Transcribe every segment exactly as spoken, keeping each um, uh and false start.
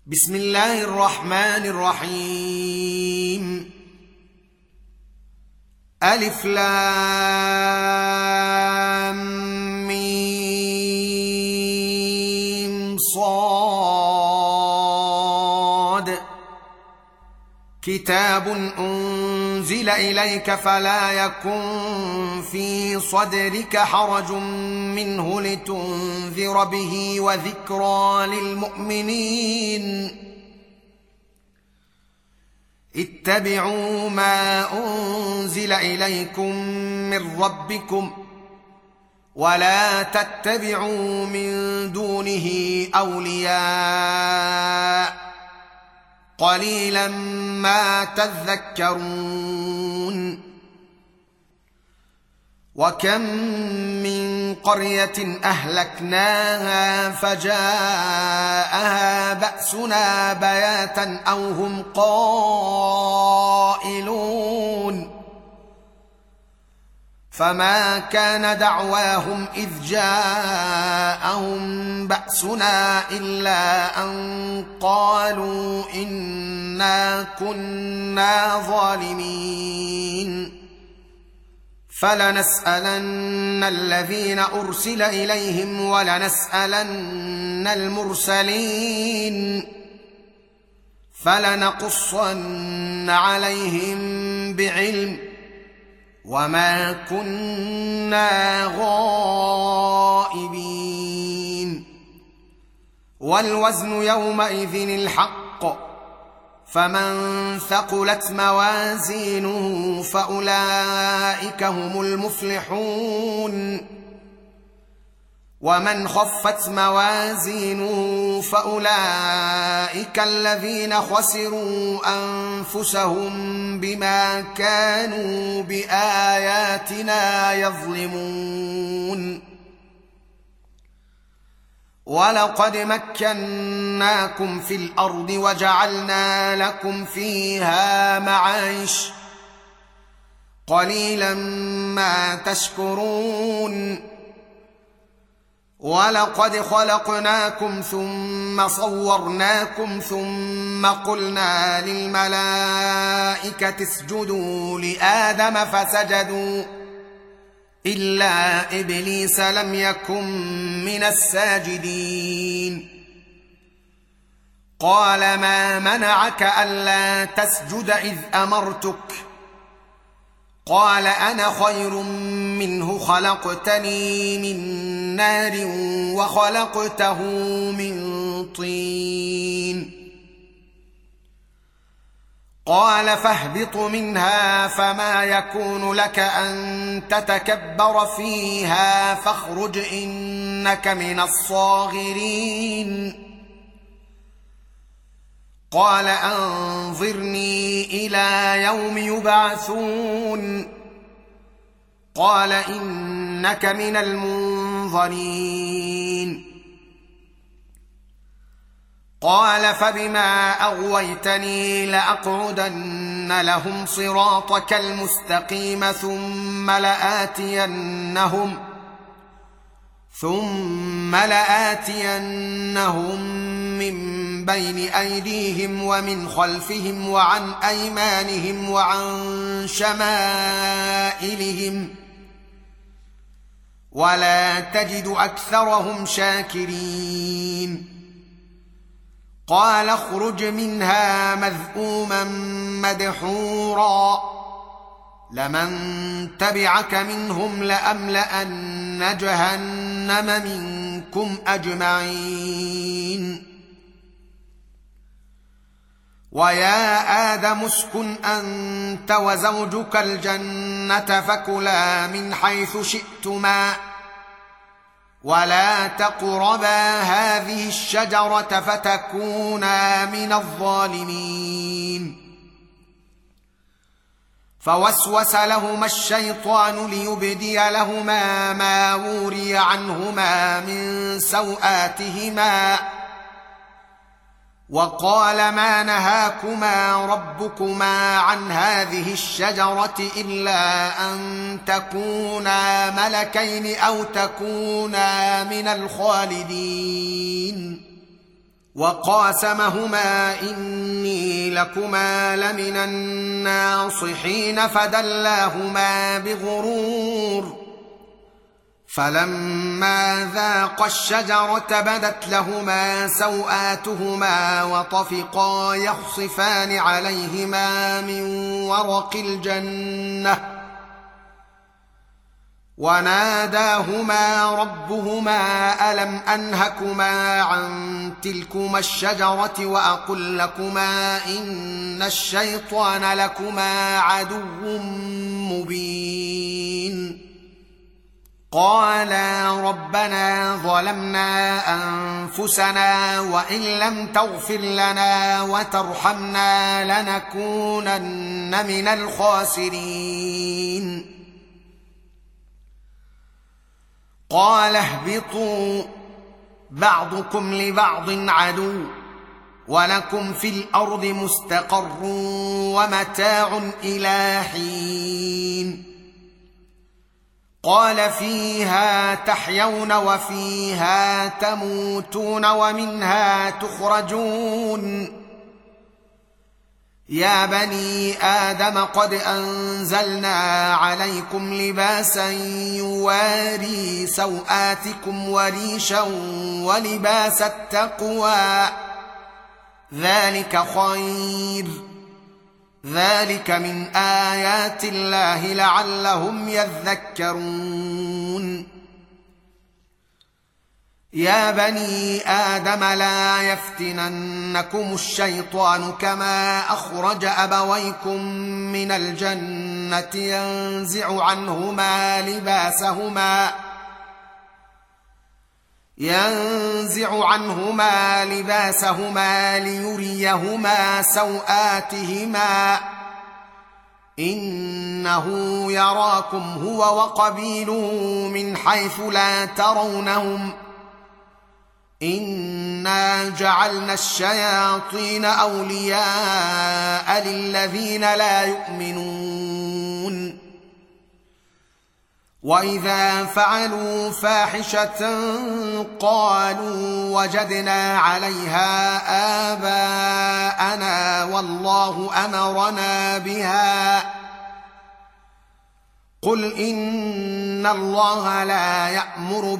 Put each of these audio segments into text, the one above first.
بسم الله الرحمن الرحيم. ألف لام ميم صاد. كتاب أنزل إليك فلا يكن في صدرك حرج منه لتنذر به وذكرى للمؤمنين. اتبعوا ما أنزل إليكم من ربكم ولا تتبعوا من دونه أولياء قليلا ما تذكرون. وكم من قرية أهلكناها فجاءها بأسنا بياتا أو هم قائلون. فما كان دعواهم إذ جاءهم بأسنا إلا أن قالوا إنا كنا ظالمين. فلنسألن الذين أرسل إليهم ولنسألن المرسلين فلنقصن عليهم بعلم وما كنا غائبين. والوزن يومئذ الحق فمن ثقلت موازينه فأولئك هم المفلحون. ومن خفت موازينه فأولئك الذين خسروا أنفسهم بما كانوا بآياتنا يظلمون. ولقد مكناكم في الأرض وجعلنا لكم فيها معايش قليلا ما تشكرون. ولقد خلقناكم ثم صورناكم ثم قلنا للملائكة اسجدوا لآدم فسجدوا إلا إبليس لم يكن من الساجدين. قال ما منعك ألا تسجد إذ أمرتك؟ قال أنا خير منه خلقتني من نار وخلقته من طين. قال فاهبط منها فما يكون لك أن تتكبر فيها فاخرج إنك من الصاغرين. قال أنظرني إلى يوم يبعثون. قال إنك من المنظرين. قال فبما أغويتني لأقعدن لهم صراطك المستقيم ثم لآتينهم ثم لآتينهم من بين أيديهم ومن خلفهم وعن أيمانهم وعن شمائلهم ولا تجد أكثرهم شاكرين. قال اخرج منها مذءوما مدحورا لمن تبعك منهم لأملأن جهنم منكم أجمعين. ويا آدم اسكن أنت وزوجك الجنة فكلا من حيث شئتما ولا تقربا هذه الشجرة فتكونا من الظالمين. فوسوس لهما الشيطان ليبدي لهما ما وري عنهما من سوآتهما وقال ما نهاكما ربكما عن هذه الشجرة إلا أن تكونا ملكين أو تكونا من الخالدين وقاسمهما إني لكما لمن الناصحين فدلاهما بغرور فلما ذاقا الشجرة بدت لهما سوآتهما وطفقا يخصفان عليهما من ورق الجنة وناداهما ربهما ألم أنهكما عن تلكما الشجرة وأقل لكما إن الشيطان لكما عدو مبين قالا ربنا ظلمنا أنفسنا وإن لم تغفر لنا وترحمنا لنكونن من الخاسرين قال اهبطوا بعضكم لبعض عدو ولكم في الأرض مستقر ومتاع إلى حين قال فيها تحيون وفيها تموتون ومنها تخرجون يا بني آدم قد أنزلنا عليكم لباسا يواري سوآتكم وريشا ولباس التقوى ذلك خير ذلك من آيات الله لعلهم يذكرون يا بني آدم لا يفتننكم الشيطان كما أخرج أبويكم من الجنة ينزع عنهما لباسهما ينزع عنهما لباسهما ليريهما سوآتهما إنه يراكم هو وقبيله من حيث لا ترونهم إنا جعلنا الشياطين أولياء للذين لا يؤمنون وإذا فعلوا فاحشة قالوا وجدنا عليها آباءنا والله أمرنا بها قل إن الله لا يأمر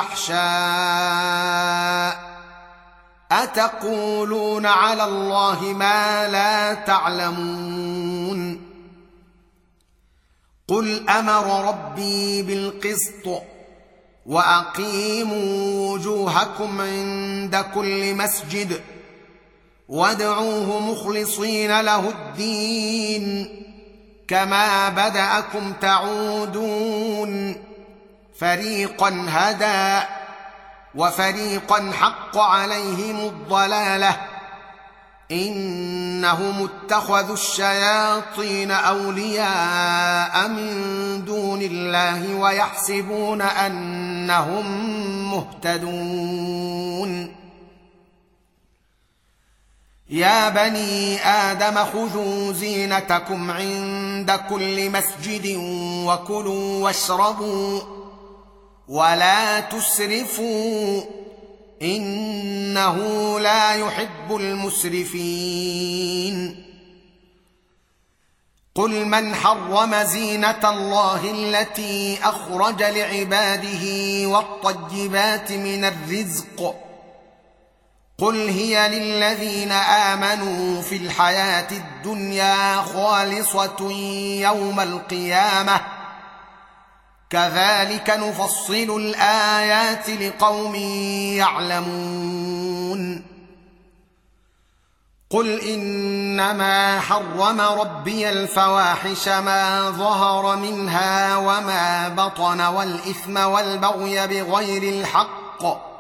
بالفحشاء أتقولون على الله ما لا تعلمون قل أمر ربي بالقسط وأقيموا وجوهكم عند كل مسجد وادعوه مخلصين له الدين كما بدأكم تعودون فريقا هدى وفريقا حق عليهم الضلالة إنهم اتخذوا الشياطين أولياء من دون الله ويحسبون أنهم مهتدون يا بني آدم خذوا زينتكم عند كل مسجد وكلوا واشربوا ولا تسرفوا إنه لا يحب المسرفين قل من حرم زينة الله التي أخرج لعباده والطيبات من الرزق قل هي للذين آمنوا في الحياة الدنيا خالصة يوم القيامة كذلك نفصل الآيات لقوم يعلمون قل إنما حرم ربي الفواحش ما ظهر منها وما بطن والإثم والبغي بغير الحق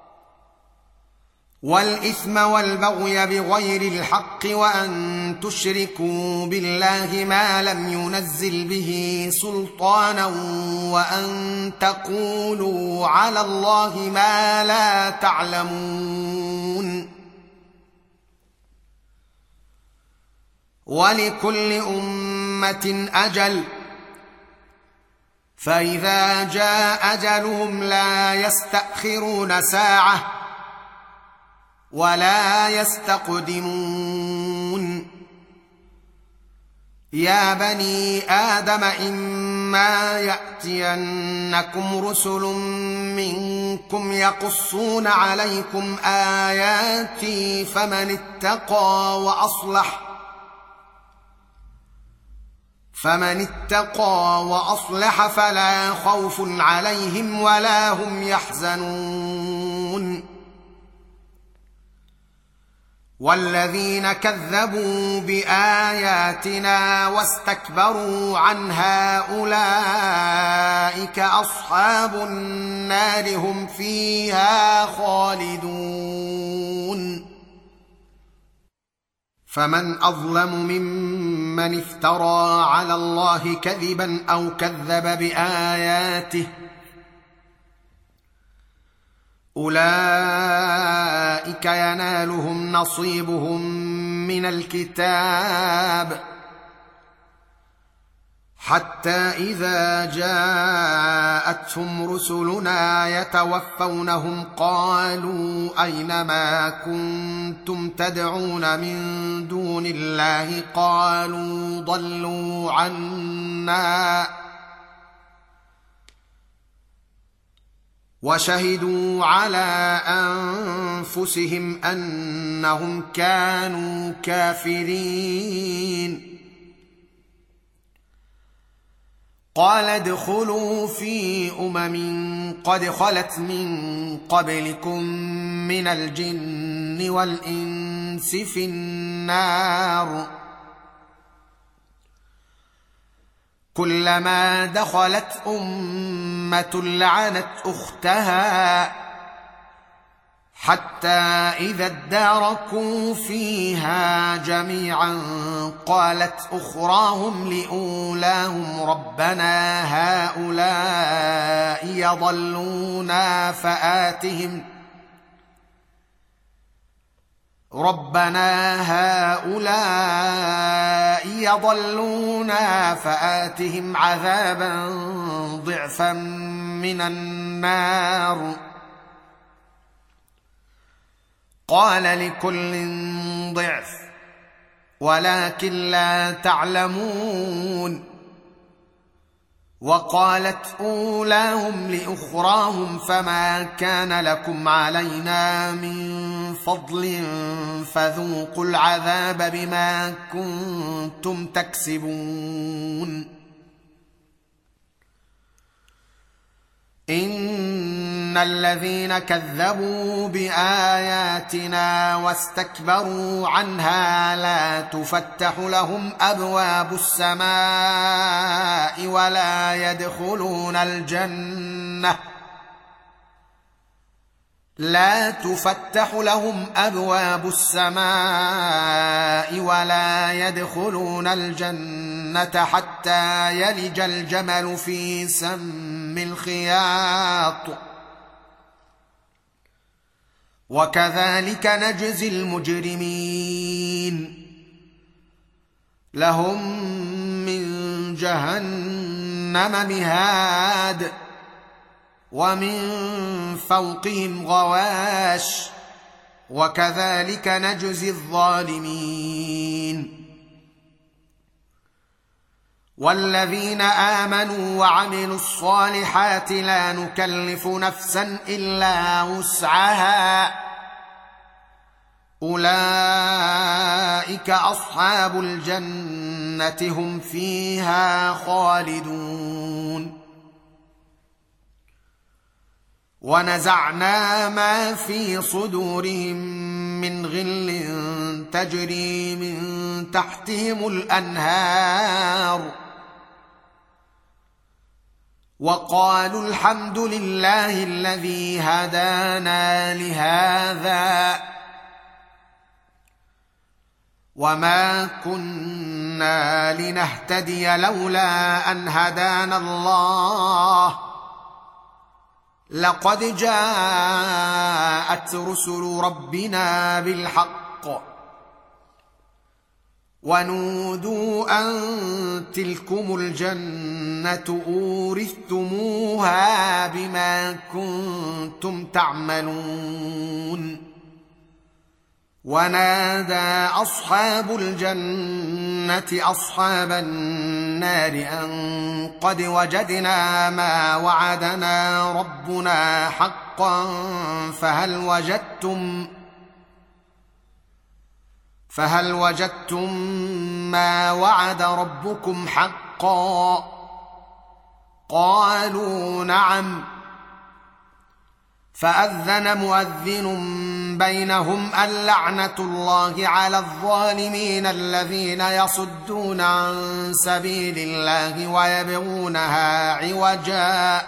والإثم والبغي بغير الحق وأن تشركوا بالله ما لم ينزل به سلطانا وأن تقولوا على الله ما لا تعلمون ولكل أمة أجل فإذا جاء أجلهم لا يستأخرون ساعة ولا يستقدمون يا بني آدم إما يأتينكم رسل منكم يقصون عليكم آياتي فمن اتقى وأصلح فمن اتقى وأصلح فلا خوف عليهم ولا هم يحزنون والذين كذبوا بآياتنا واستكبروا عنها أولئك أصحاب النار هم فيها خالدون فمن أظلم ممن افترى على الله كذبا أو كذب بآياته أولئك ينالهم نصيبهم من الكتاب حتى إذا جاءتهم رسلنا يتوفونهم قالوا أين ما كنتم تدعون من دون الله قالوا ضلوا عنا وشهدوا على أنفسهم أنهم كانوا كافرين قال ادخلوا في أمم قد خلت من قبلكم من الجن والإنس في النار كلما دخلت أمة لعنت أختها حتى إذا اداركوا فيها جميعا قالت أخراهم لأولاهم ربنا هؤلاء يضلونا فآتهم ربنا هؤلاء يضلونا فآتهم عذابا ضعفا من النار قال لكل ضعف ولكن لا تعلمون وقالت أولاهم لأخراهم فما كان لكم علينا من فضل فذوقوا العذاب بما كنتم تكسبون إن الذين كذبوا بآياتنا واستكبروا عنها لا تفتح لهم أبواب السماء ولا يدخلون الجنة لا تفتح لهم أبواب السماء ولا يدخلون الجنة حتى يلج الجمل في سم الخياط وكذلك نجزي المجرمين لهم من جهنم مهاد ومن فوقهم غواش وكذلك نجزي الظالمين والذين آمنوا وعملوا الصالحات لا نكلف نفسا إلا وسعها أولئك أصحاب الجنة هم فيها خالدون ونزعنا ما في صدورهم من غل تجري من تحتهم الأنهار وقالوا الحمد لله الذي هدانا لهذا وما كنا لنهتدي لولا أن هدانا الله لقد جاءت رسل ربنا بالحق ونودوا أن تلكم الجنة أورثتموها بما كنتم تعملون ونادى أصحاب الجنة أصحاب النار أن قد وجدنا ما وعدنا ربنا حقا فهل وجدتم فهل وجدتم ما وعد ربكم حقا؟ قالوا نعم. فأذن مؤذن بينهم اللعنة الله على الظالمين الذين يصدون عن سبيل الله ويبغونها عوجا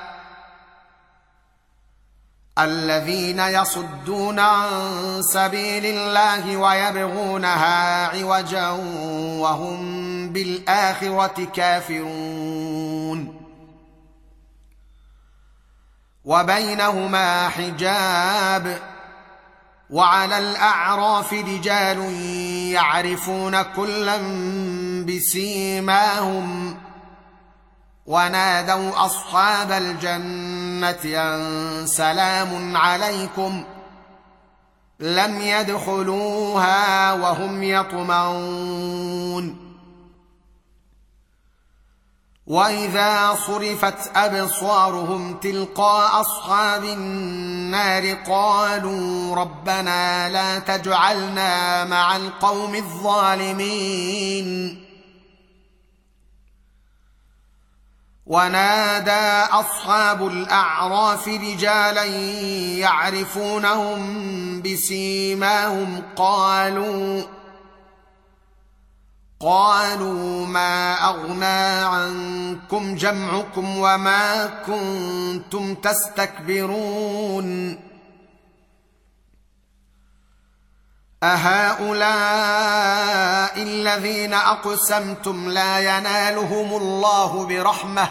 الذين يصدون عن سبيل الله ويبغونها عوجا وهم بالآخرة كافرون. وبينهما حجاب وعلى الأعراف رجال يعرفون كلا بسيماهم ونادوا أصحاب الجنة أن سلام عليكم لم يدخلوها وهم يطمعون. وإذا صرفت أبصارهم تلقاء أصحاب النار قالوا ربنا لا تجعلنا مع القوم الظالمين. ونادى أصحاب الأعراف رجالا يعرفونهم بسيماهم قالوا قالوا ما أغنى عنكم جمعكم وما كنتم تستكبرون أهؤلاء الذين أقسمتم لا ينالهم الله برحمة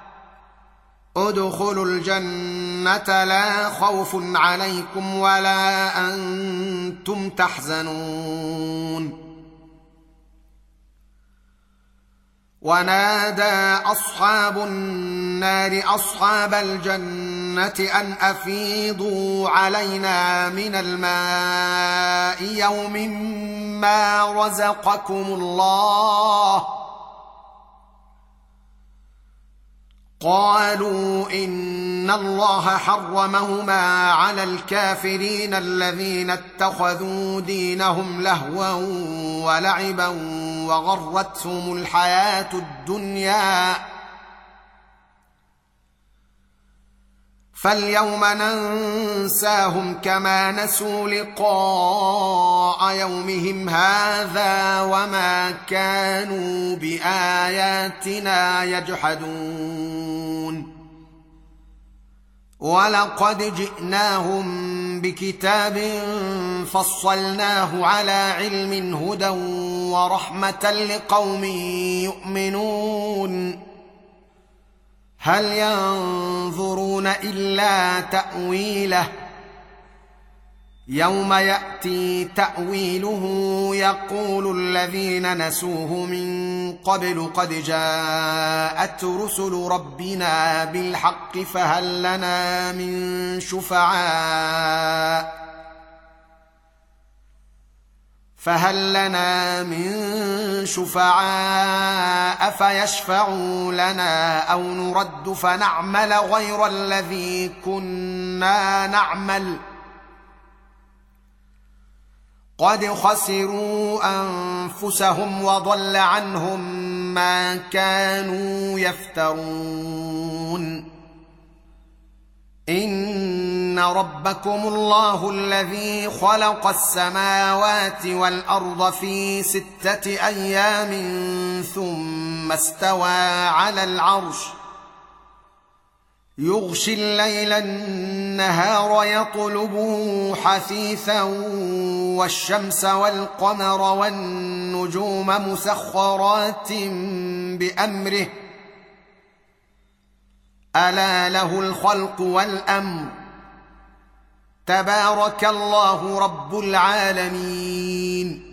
ادخلوا الجنة لا خوف عليكم ولا أنتم تحزنون. ونادى أصحاب النار أصحاب الجنة أن أفيضوا علينا من الماء يوم ما رزقكم الله. قالوا إن الله حرمهما على الكافرين الذين اتخذوا دينهم لهوا ولعبا وغرتهم الحياة الدنيا فاليوم ننساهم كما نسوا لقاء يومهم هذا وما كانوا بآياتنا يجحدون. ولقد جئناهم بكتاب فصلناه على علم هدى ورحمة لقوم يؤمنون. هل ينظرون إلا تأويله يوم يأتي تأويله يقول الذين نسوه من قبل قد جاءت رسل ربنا بالحق فهل لنا من شفعاء فهل لنا من شفعاء فيشفعوا لنا أو نرد فنعمل غير الذي كنا نعمل قد خسروا أنفسهم وضل عنهم ما كانوا يفترون. إن ربكم الله الذي خلق السماوات والأرض في ستة أيام ثم استوى على العرش يغشي الليل النهار يطلبه حثيثا والشمس والقمر والنجوم مسخرات بأمره ألا له الخلق والأمر تبارك الله رب العالمين.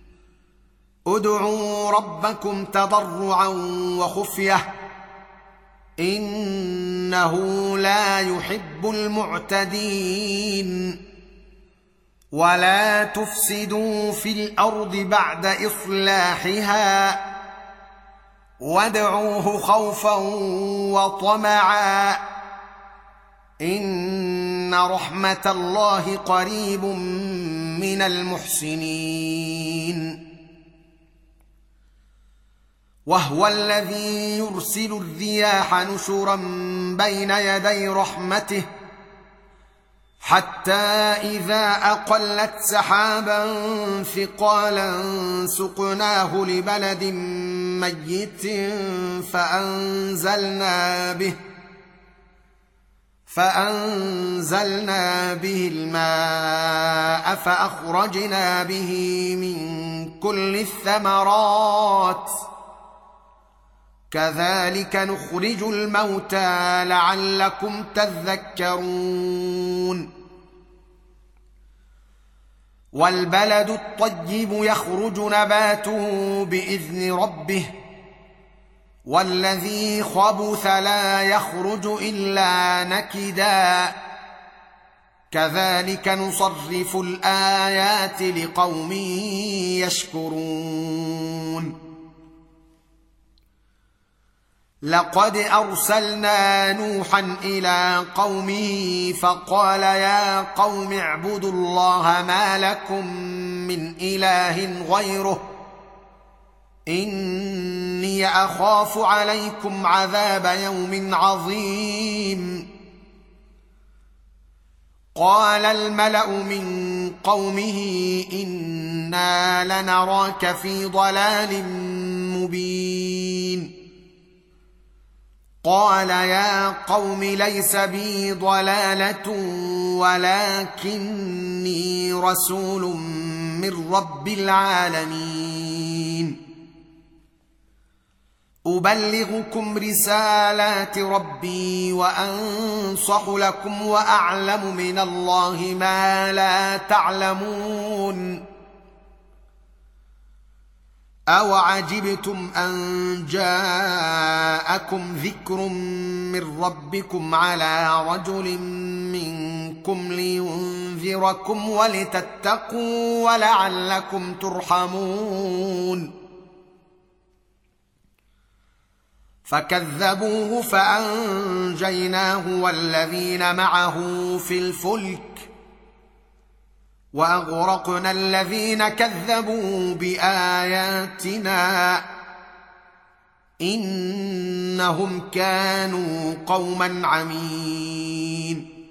ادعوا ربكم تضرعا وخفية إنه لا يحب المعتدين. ولا تفسدوا في الارض بعد اصلاحها وادعوه خوفا وطمعا ان رحمه الله قريب من المحسنين. وهو الذي يرسل الرياح نشرا بين يدي رحمته حتى إذا أقلت سحابا ثقالا سقناه لبلد ميت فأنزلنا به فأنزلنا به الماء فأخرجنا به من كل الثمرات كذلك نخرج الموتى لعلكم تذكرون. والبلد الطيب يخرج نباته بإذن ربه والذي خبث لا يخرج إلا نكدا كذلك نصرف الآيات لقوم يشكرون. لقد أرسلنا نوحا إلى قومه فقال يا قوم اعبدوا الله ما لكم من إله غيره إني أخاف عليكم عذاب يوم عظيم. قال الملأ من قومه إنا لنراك في ضلال مبين. قال يا قوم ليس بي ضلالة ولكني رسول من رب العالمين أبلغكم رسالات ربي وأنصح لكم وأعلم من الله ما لا تعلمون. أوعجبتم أن جاءكم ذكر من ربكم على رجل منكم لينذركم ولتتقوا ولعلكم ترحمون. فكذبوه فأنجيناه والذين معه في الفلك وأغرقنا الذين كذبوا بآياتنا إنهم كانوا قوما عمين.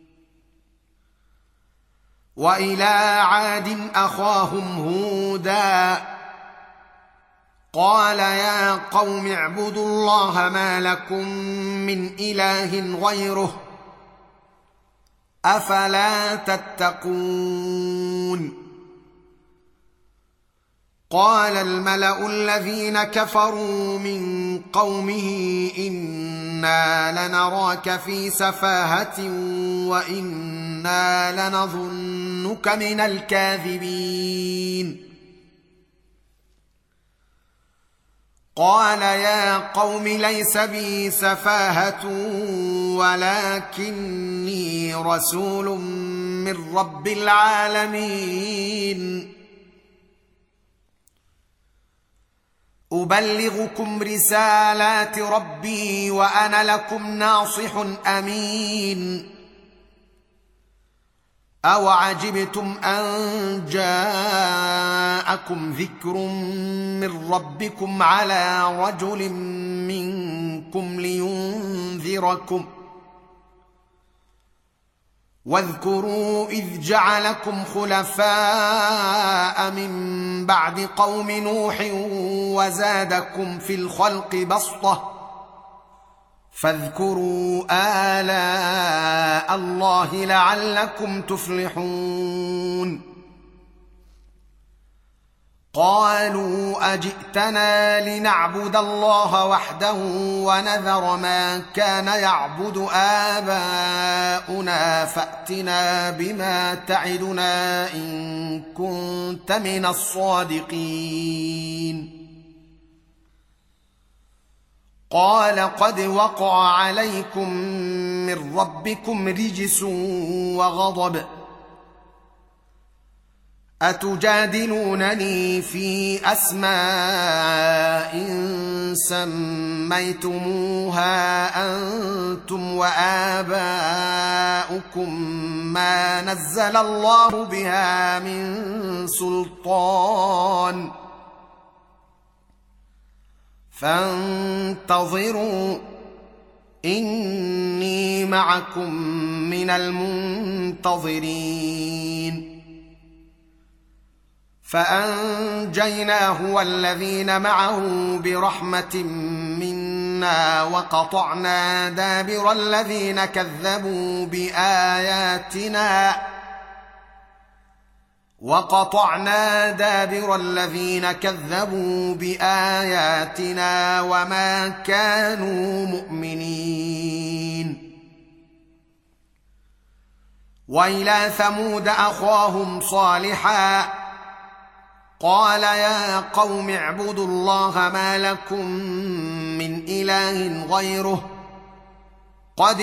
وإلى عاد أخاهم هودا قال يا قوم اعبدوا الله ما لكم من إله غيره أفلا تتقون. قال الملأ الذين كفروا من قومه إنا لنراك في سفاهة وإنا لنظنك من الكاذبين. قال يا قوم ليس بي سفاهة ولكني رسول من رب العالمين أبلغكم رسالات ربي وأنا لكم ناصح أمين. أوعجبتم أن جاءكم ذكر من ربكم على رجل منكم لينذركم واذكروا إذ جعلكم خلفاء من بعد قوم نوح وزادكم في الخلق بسطة فاذكروا آلاء الله لعلكم تفلحون. قالوا أجئتنا لنعبد الله وحده ونذر ما كان يعبد آباؤنا فأتنا بما تعدنا إن كنت من الصادقين. قال قد وقع عليكم من ربكم رجس وغضب أتجادلونني في أسماء سميتموها أنتم وآباؤكم ما نزل الله بها من سلطان فانتظروا إني معكم من المنتظرين. فأنجيناه والذين معه برحمة منا وقطعنا دابر الذين كذبوا بآياتنا وقطعنا دابر الذين كذبوا بآياتنا وما كانوا مؤمنين. وإلى ثمود أخاهم صالحا قال يا قوم اعبدوا الله ما لكم من إله غيره قد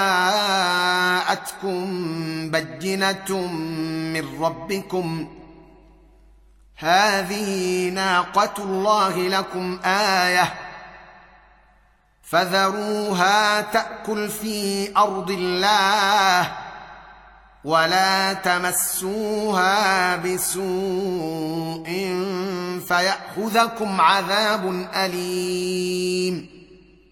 جاءتكم بينة من ربكم هذه ناقة الله لكم آية فذروها تأكل في أرض الله ولا تمسوها بسوء فيأخذكم عذاب أليم.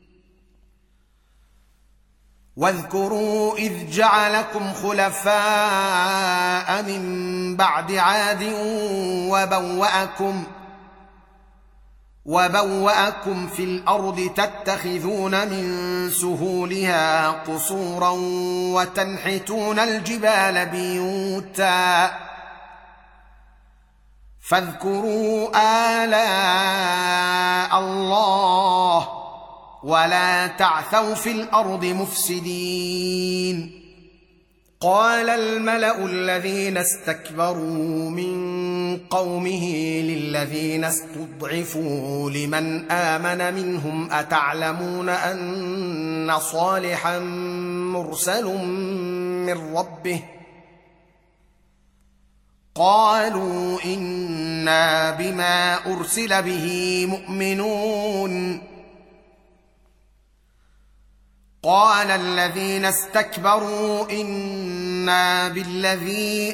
واذكروا إذ جعلكم خلفاء من بعد عاد وبوأكم وبوأكم في الأرض تتخذون من سهولها قصورا وتنحتون الجبال بيوتا فاذكروا آلاء الله ولا تعثوا في الأرض مفسدين. قال الملأ الذين استكبروا من قومه للذين استضعفوا لمن آمن منهم أتعلمون أن صالحا مرسل من ربه قالوا إنا بما أرسل به مؤمنون. قال الذين استكبروا إنا بالذي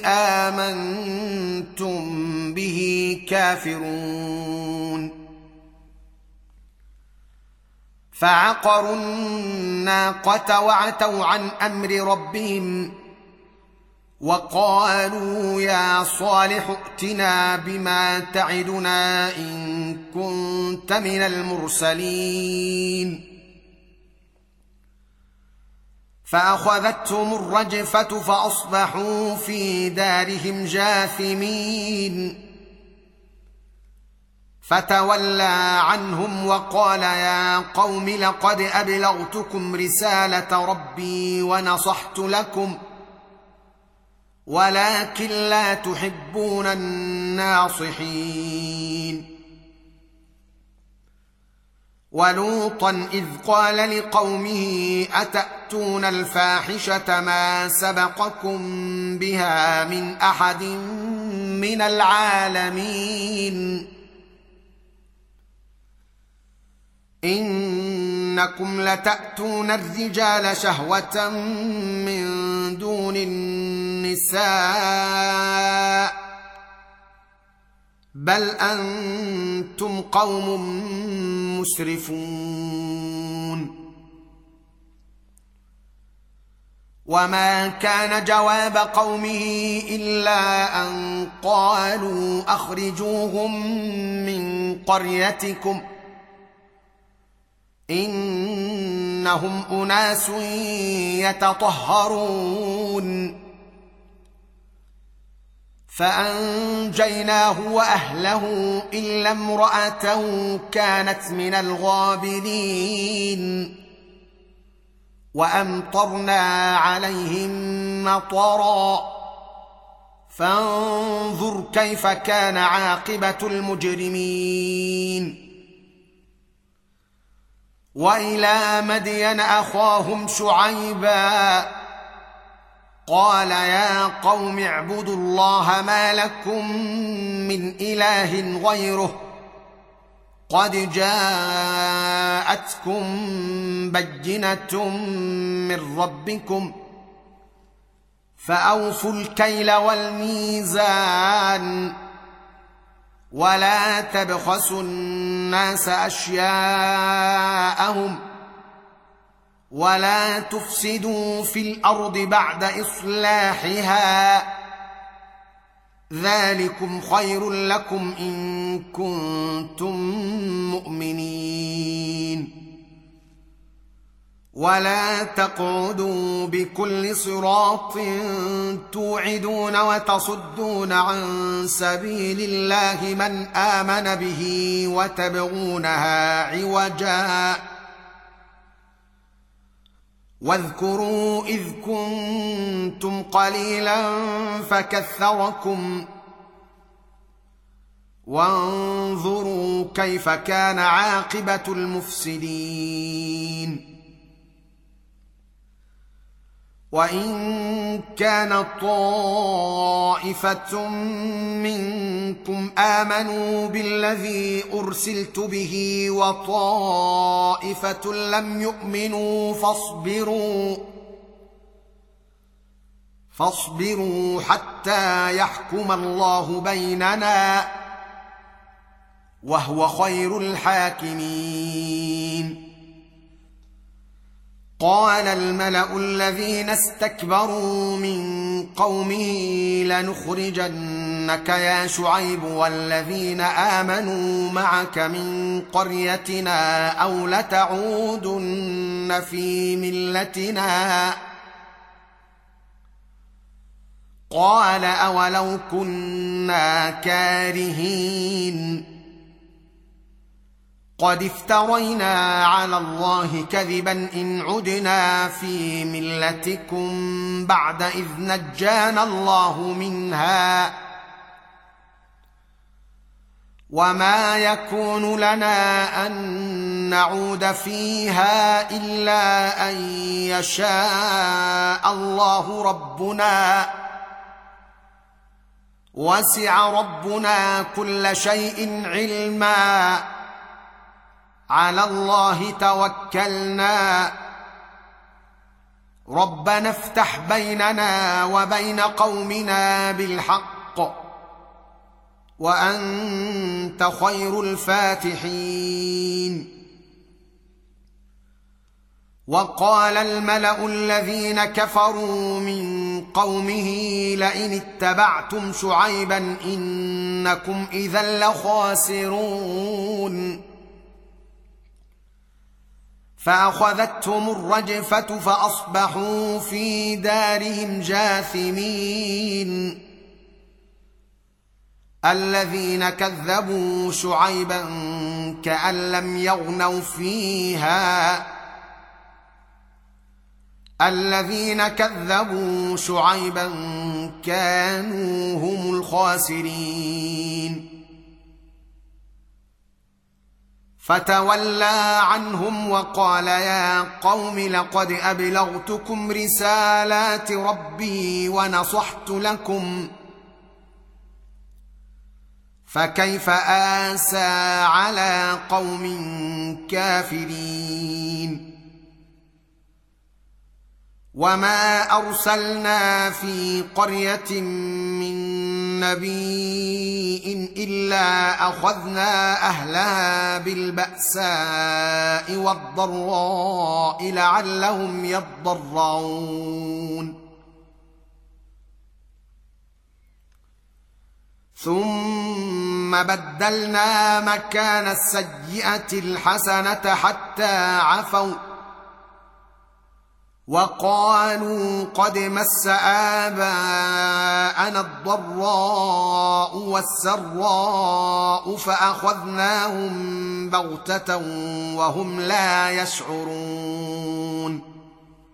آمنتم به كافرون. فعقروا الناقة وعتوا عن أمر ربهم وقالوا يا صالح ائتنا بما تعدنا إن كنت من المرسلين. فأخذتهم الرجفة فأصبحوا في دارهم جاثمين. فتولى عنهم وقال يا قوم لقد أبلغتكم رسالة ربي ونصحت لكم ولكن لا تحبون الناصحين. ولوطا إذ قال لقومه أتأتون الفاحشة ما سبقكم بها من أحد من العالمين إنكم لتأتون الرجال شهوة من دون النساء بل أنتم قوم مسرفون. وما كان جواب قومه إلا أن قالوا أخرجوهم من قريتكم إنهم أناس يتطهرون. فأنجيناه وأهله إلا امرأته كانت من الغابرين. وأمطرنا عليهم مطرا فانظر كيف كان عاقبة المجرمين. وإلى مدين أخاهم شعيبا قال يا قوم اعبدوا الله ما لكم من إله غيره قد جاءتكم بينة من ربكم فأوفوا الكيل والميزان ولا تبخسوا الناس أشياءهم ولا تفسدوا في الأرض بعد إصلاحها ذلكم خير لكم إن كنتم مؤمنين ولا تقعدوا بكل صراط توعدون وتصدون عن سبيل الله من آمن به وتبغونها عوجا واذكروا إذ كنتم قليلا فكثركم وانظروا كيف كان عاقبة المفسدين وإن كان طائفة منكم آمنوا بالذي أرسلت به وطائفة لم يؤمنوا فاصبروا فاصبروا حتى يحكم الله بيننا وهو خير الحاكمين قال الملأ الذين استكبروا من قومه لنخرجنك يا شعيب والذين آمنوا معك من قريتنا أو لتعودن في ملتنا قال أولو كنا كارهين قد افترينا على الله كذبا إن عدنا في ملتكم بعد إذ نجانا الله منها وما يكون لنا أن نعود فيها إلا أن يشاء الله ربنا وسع ربنا كل شيء علما على الله توكلنا ربنا افتح بيننا وبين قومنا بالحق وأنت خير الفاتحين وقال الملأ الذين كفروا من قومه لئن اتبعتم شعيبا إنكم إذا لخاسرون فأخذتهم الرجفة فأصبحوا في دارهم جاثمين الذين كذبوا شعيبا كأن لم يغنوا فيها الذين كذبوا شعيبا كانوا هم الخاسرين فتولى عنهم وقال يا قوم لقد أبلغتكم رسالات ربي ونصحت لكم فكيف آسى على قوم كافرين وما أرسلنا في قرية من نبي إلا أخذنا أهلها بالبأساء والضراء لعلهم يضرعون ثم بدلنا مكان السيئة الحسنة حتى عفوا وقالوا قد مس آباءنا الضراء والسراء فأخذناهم بغتة وهم لا يشعرون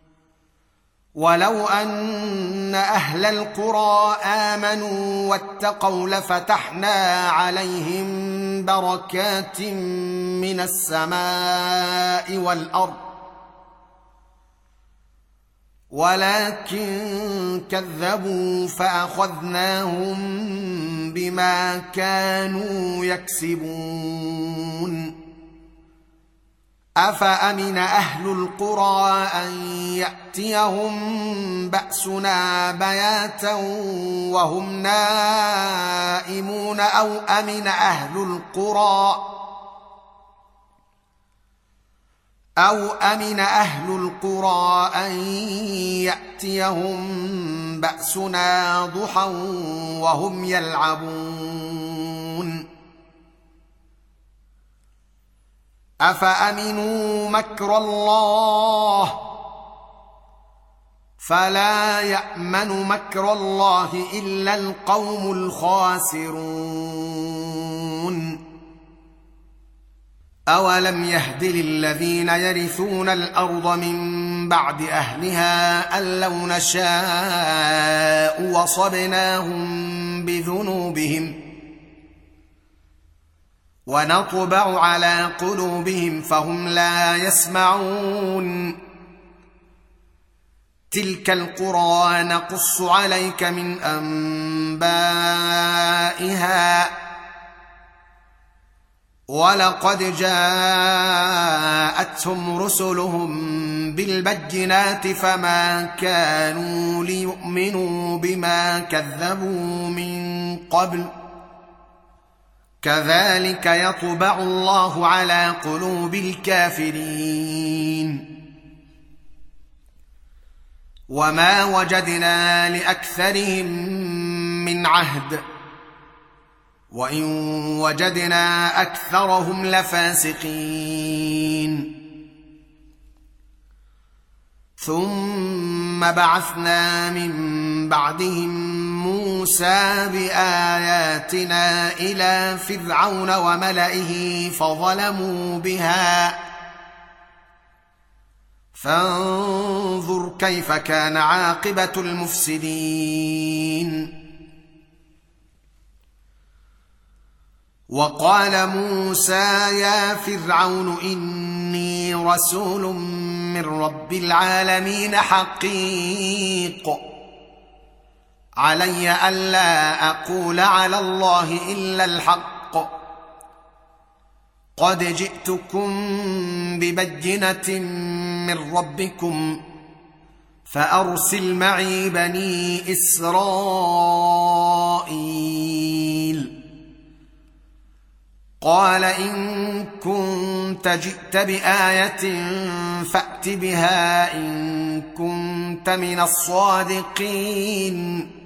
ولو أن أهل القرى آمنوا واتقوا لفتحنا عليهم بركات من السماء والأرض ولكن كذبوا فأخذناهم بما كانوا يكسبون أفأمن أهل القرى أن يأتيهم بأسنا بياتا وهم نائمون أو أمن أهل القرى أو أمن أهل القرى أن يأتيهم بأسنا ضحى وهم يلعبون أفأمنوا مكر الله فلا يأمن مكر الله إلا القوم الخاسرون أولم يهد للذين يرثون الأرض من بعد أهلها أن لو نشاء وصبناهم بذنوبهم ونطبع على قلوبهم فهم لا يسمعون تلك القرى نقص عليك من أنبائها ولقد جاءتهم رسلهم بالبينات فما كانوا ليؤمنوا بما كذبوا من قبل كذلك يطبع الله على قلوب الكافرين وما وجدنا لأكثرهم من عهد وإن وجدنا أكثرهم لفاسقين ثم بعثنا من بعدهم موسى بآياتنا إلى فرعون وملئه فظلموا بها فانظر كيف كان عاقبة المفسدين وقال موسى يا فرعون إني رسول من رب العالمين حقيق علي ألا أقول على الله إلا الحق قد جئتكم ببينة من ربكم فأرسل معي بني إسرائيل قال إن كنت جئت بآية فأت بها إن كنت من الصادقين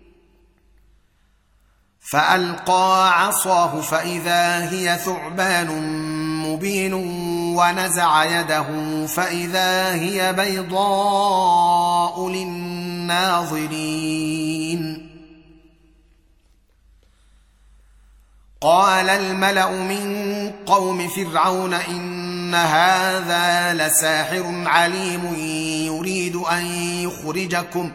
فألقى عصاه فإذا هي ثعبان مبين ونزع يده فإذا هي بيضاء للناظرين قال الملأ من قوم فرعون إن هذا لساحر عليم يريد أن يخرجكم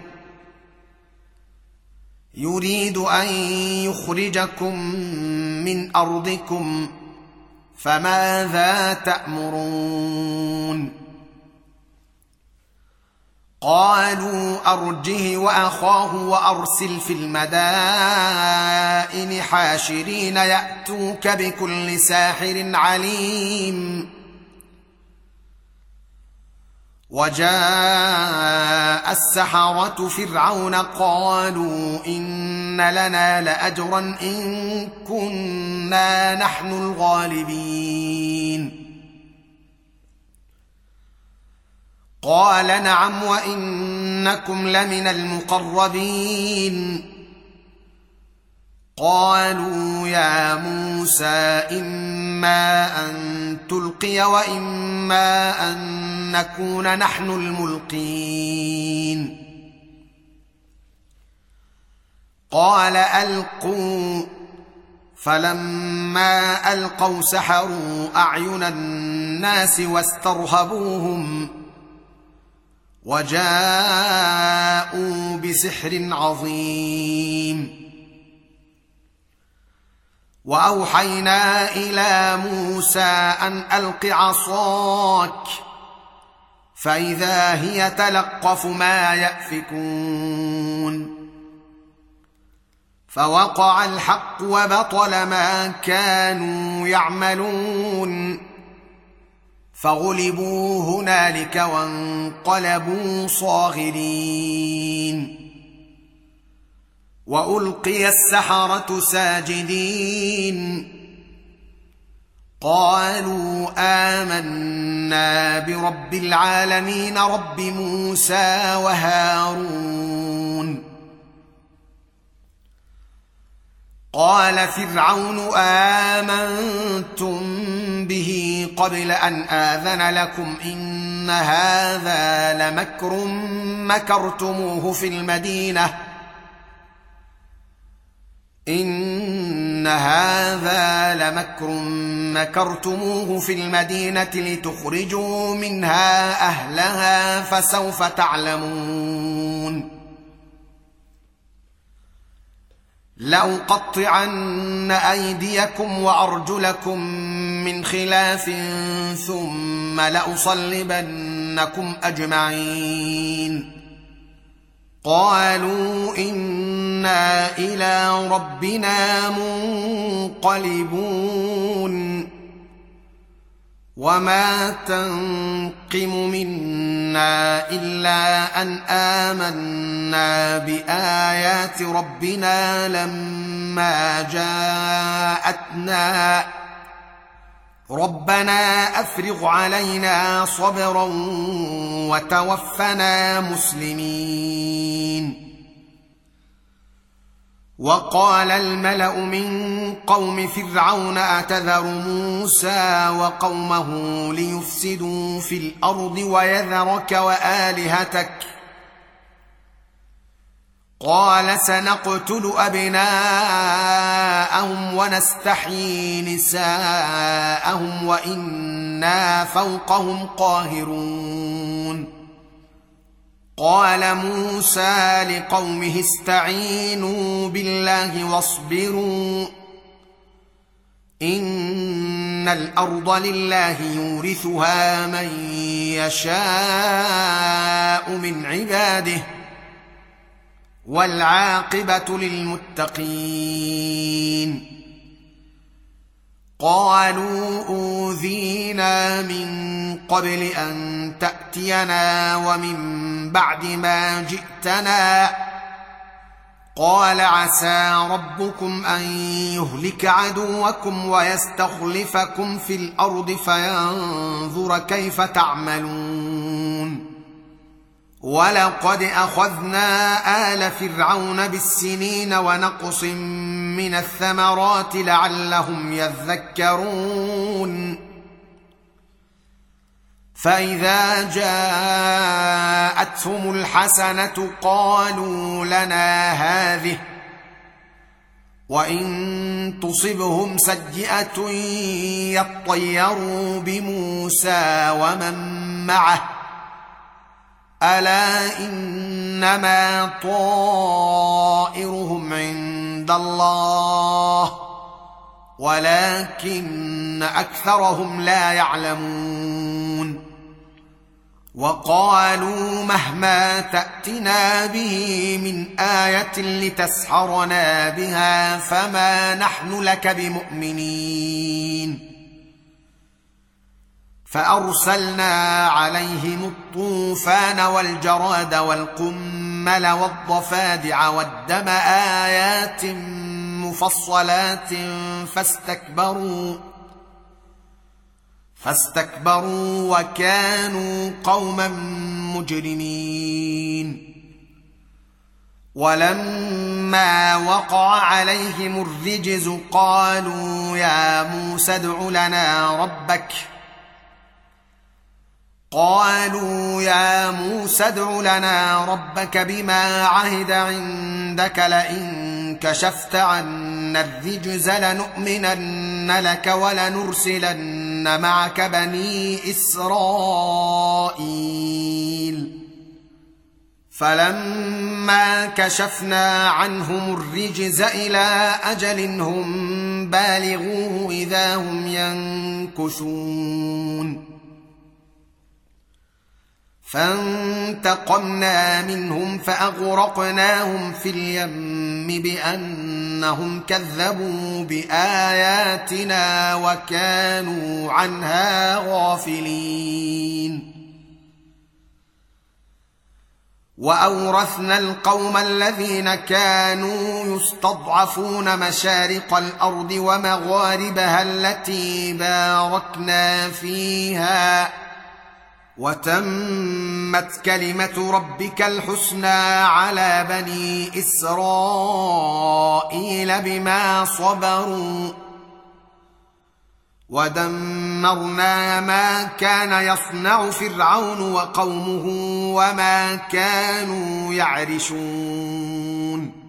يريد أن يخرجكم من أرضكم فماذا تأمرون قالوا أرجه وأخاه وأرسل في المدائن حاشرين يأتوك بكل ساحر عليم وجاء السحرة فرعون قالوا إن لنا لأجرا إن كنا نحن الغالبين قال نعم وإنكم لمن المقربين قالوا يا موسى إما أن تلقي وإما أن نكون نحن الملقين قال ألقوا فلما ألقوا سحروا أعين الناس واسترهبوهم وجاءوا بسحر عظيم وأوحينا إلى موسى أن ألق عصاك فإذا هي تلقف ما يأفكون فوقع الحق وبطل ما كانوا يعملون فغلبوا هنالك وانقلبوا صاغرين وألقي السحرة ساجدين قالوا آمنا برب العالمين رب موسى وهارون قال فرعون آمنتم به قبل أن آذن لكم إن هذا لمكر مكرتموه في المدينة إن هذا لمكر مكرتموه في المدينة لتخرجوا منها أهلها فسوف تعلمون لأقطعن أيديكم وأرجلكم من خلاف ثم لأصلبنكم أجمعين قالوا إنا إلى ربنا منقلبون وما تنقم منا إلا أن آمنا بآيات ربنا لما جاءتنا ربنا أفرغ علينا صبرا وتوفنا مسلمين وقال الملأ من قوم فرعون أتذر موسى وقومه ليفسدوا في الأرض ويذرك وآلهتك قال سنقتل أبناءهم ونستحيي نساءهم وإنا فوقهم قاهرون قال موسى لقومه استعينوا بالله واصبروا إن الأرض لله يورثها من يشاء من عباده والعاقبة للمتقين قالوا أوذينا من قبل أن تأتينا ومن بعد ما جئتنا قال عسى ربكم أن يهلك عدوكم ويستخلفكم في الأرض فينظر كيف تعملون ولقد أخذنا آل فرعون بالسنين ونقص من الثمرات لعلهم يذكرون فإذا جاءتهم الحسنة قالوا لنا هذه وإن تصبهم سيئة يطيروا بموسى ومن معه ألا إنما طائرهم عند الله ولكن أكثرهم لا يعلمون وقالوا مهما تأتنا به من آية لتسحرنا بها فما نحن لك بمؤمنين فأرسلنا عليهم الطوفان والجراد والقمل والضفادع والدم آيات مفصلات فاستكبروا فاستكبروا وكانوا قوما مجرمين ولما وقع عليهم الرجز قالوا يا موسى ادع لنا ربك قالوا يا موسى ادع لنا ربك بما عهد عندك لئن كشفت عنا الرجز لنؤمنن لك ولنرسلن معك بني إسرائيل فلما كشفنا عنهم الرجز إلى أجل هم بالغوه إذا هم ينكثون فانتقمنا منهم فأغرقناهم في اليم بأنهم كذبوا بآياتنا وكانوا عنها غافلين. وأورثنا القوم الذين كانوا يستضعفون مشارق الأرض ومغاربها التي باركنا فيها، وتمت كلمة ربك الحسنى على بني إسرائيل بما صبروا، ودمرنا ما كان يصنع فرعون وقومه وما كانوا يعرشون.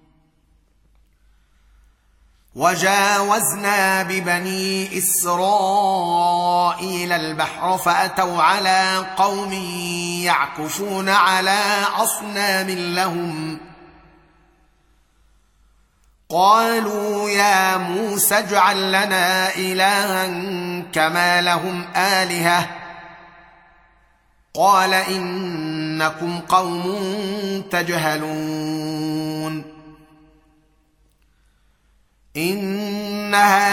وجاوزنا ببني إسرائيل البحر فأتوا على قوم يعكفون على أصنام لهم، قالوا يا موسى اجعل لنا إلها كما لهم آلهة، قال إنكم قوم تجهلون. إن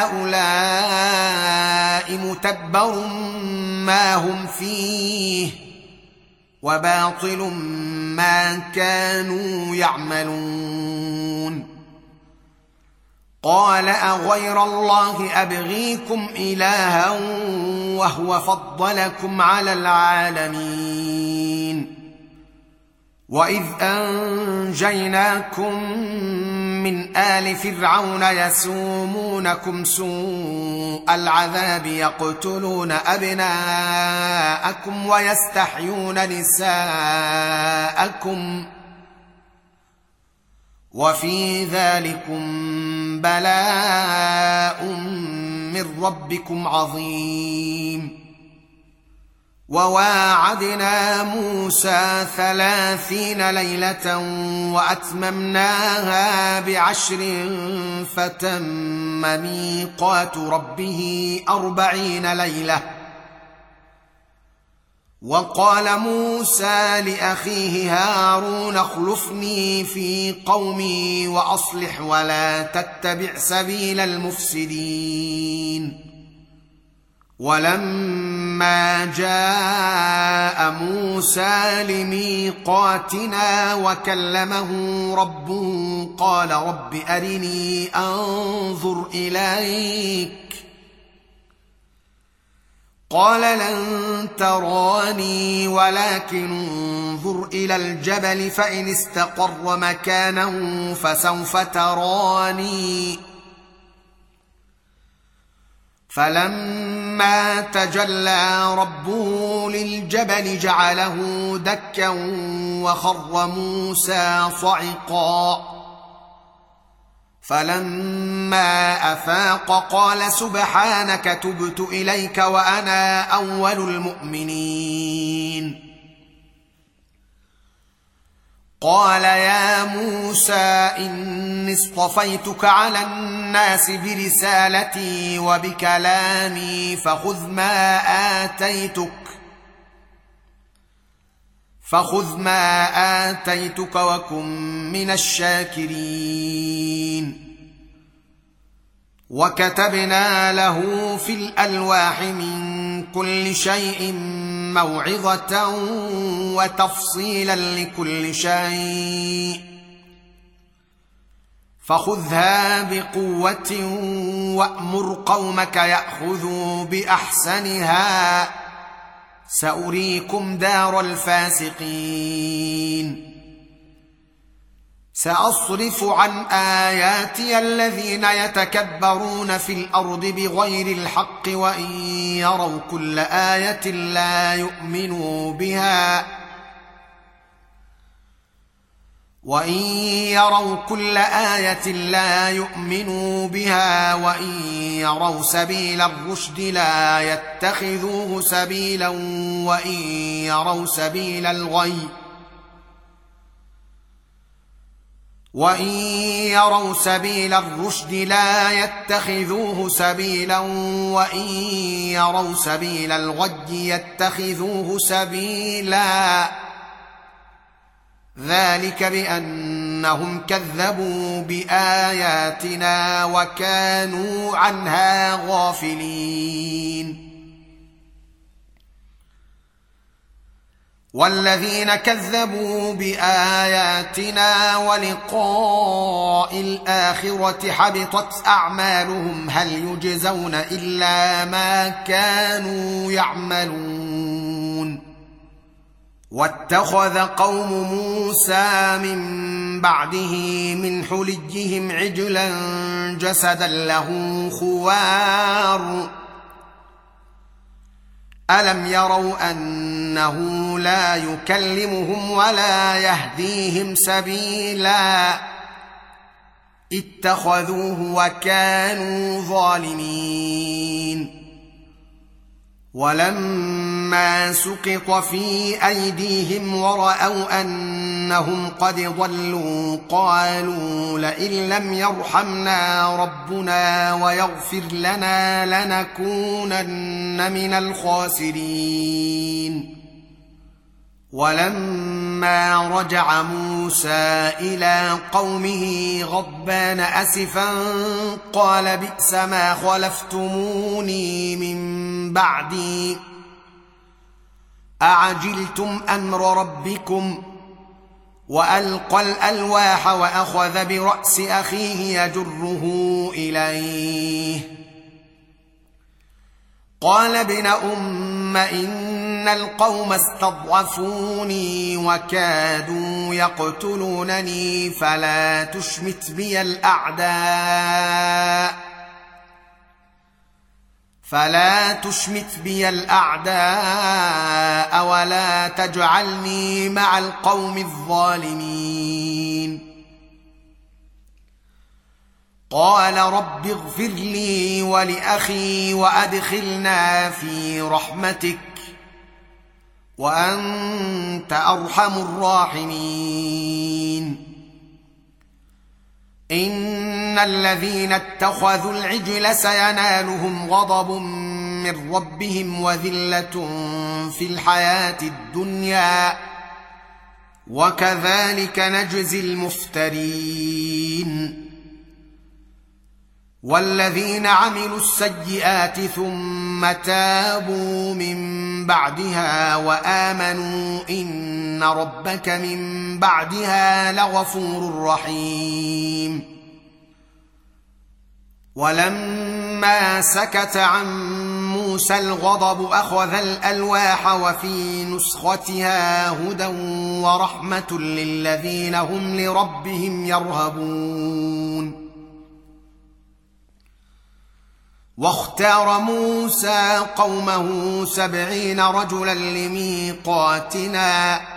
هؤلاء متبر ما هم فيه وباطل ما كانوا يعملون. قال أغير الله أبغيكم إلها وهو فضلكم على العالمين، وإذ أنجيناكم من آل فرعون يسومونكم سوء العذاب يقتلون أبناءكم ويستحيون نساءكم، وفي ذلكم بلاء من ربكم عظيم. وواعدنا موسى ثلاثين ليلة وأتممناها بعشر فتم ميقات ربه أربعين ليلة. وقال موسى لأخيه هارون اخلفني في قومي وأصلح ولا تتبع سبيل المفسدين. ولما جاء موسى لميقاتنا وكلمه ربه قال رب أرني أنظر إليك، قال لن تراني ولكن انظر إلى الجبل فإن استقر مكانه فسوف تراني. فلما تجلى ربه للجبل جعله دكا وخر موسى صعقا، فلما أفاق قال سبحانك تبت إليك وأنا أول المؤمنين. قال يا موسى إني اصطفيتك على الناس برسالتي وبكلامي فخذ ما آتيتك فخذ ما آتيتك وكن من الشاكرين. وكتبنا له في الألواح من كل شيء موعظة وتفصيلا لكل شيء، فخذها بقوة وأمر قومك يأخذوا بأحسنها سأريكم دار الفاسقين. سأصرف عن آياتي الذين يتكبرون في الأرض بغير الحق وإن يروا كل آية لا يؤمنوا بها وإن يروا كل آية لا يؤمنوا بها وإن يروا سبيل الرشد لا يتخذوه سبيلا وإن يروا سبيل الغي وإن يروا سبيل الرشد لا يتخذوه سبيلا وإن يروا سبيل الغي يتخذوه سبيلا ذلك بأنهم كذبوا بآياتنا وكانوا عنها غافلين والذين كذبوا بآياتنا ولقاء الآخرة حبطت أعمالهم هل يجزون إلا ما كانوا يعملون واتخذ قوم موسى من بعده من حليهم عجلا جسدا له خوار ألم يروا أنه لا يكلمهم ولا يهديهم سبيلا اتخذوه وكانوا ظالمين ولما سقط في أيديهم ورأوا أنهم قد ضلوا قالوا لئن لم يرحمنا ربنا ويغفر لنا لنكونن من الخاسرين ولما رجع موسى إلى قومه غضبان أسفا قال بئس ما خلفتموني من بعدي أعجلتم أمر ربكم وألقى الألواح وأخذ برأس أخيه يجره إليه قال ابن أم إن القوم استضعفوني وكادوا يقتلونني فلا تشمت بي الأعداء فلا تشمت بي الأعداء ولا تجعلني مع القوم الظالمين قال رب اغفر لي ولأخي وأدخلنا في رحمتك وأنت أرحم الراحمين إن الذين اتخذوا العجل سينالهم غضب من ربهم وذلة في الحياة الدنيا وكذلك نجزي المفترين والذين عملوا السيئات ثم تابوا من بعدها وآمنوا إن ربك من بعدها لغفور رحيم ولما سكت عن موسى الغضب أخذ الألواح وفي نسختها هدى ورحمة للذين هم لربهم يرهبون واختار موسى قومه سبعين رجلا لميقاتنا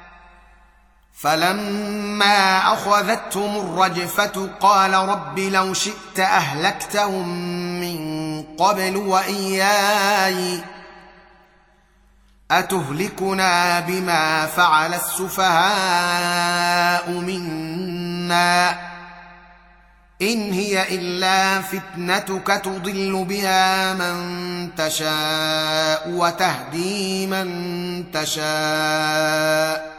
فلما أخذتهم الرجفة قال رب لو شئت أهلكتهم من قبل وإياي أتهلكنا بما فعل السفهاء منا إن هي إلا فتنتك تضل بها من تشاء وتهدي من تشاء